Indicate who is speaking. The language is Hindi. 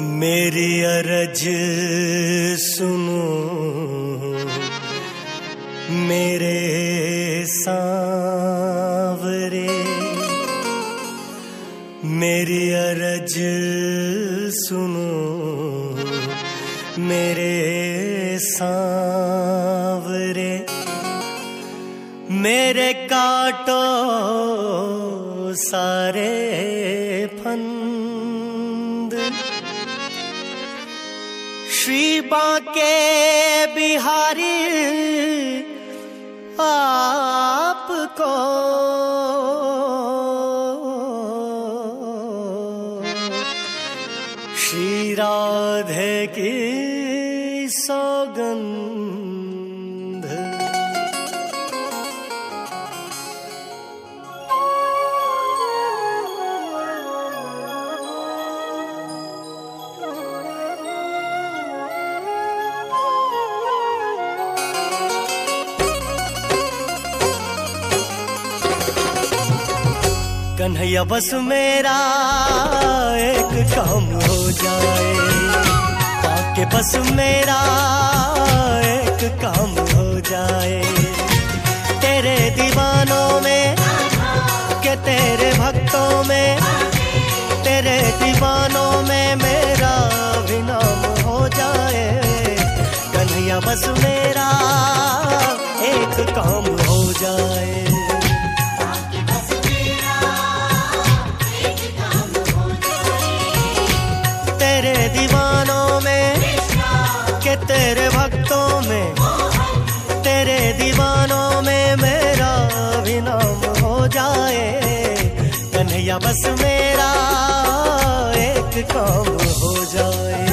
Speaker 1: मेरी अरज सुनो मेरे सांवरे, मेरी अरज सुनो मेरे सांवरे, मेरे काटो सारे फंद, श्री बांके बिहारी आपको श्री राधे की सौगंध। कन्हैया बस मेरा एक काम हो जाए, पाके बस मेरा एक काम हो जाए, तेरे दीवानों में के तेरे भक्तों में, तेरे दीवानों में मेरा भी नाम हो जाए। कन्हैया बस मेरा एक काम हो जाए, तेरे दीवानों में के तेरे भक्तों में, तेरे दीवानों में मेरा भी नाम हो जाए। कन्हैया बस मेरा एक काम हो जाए।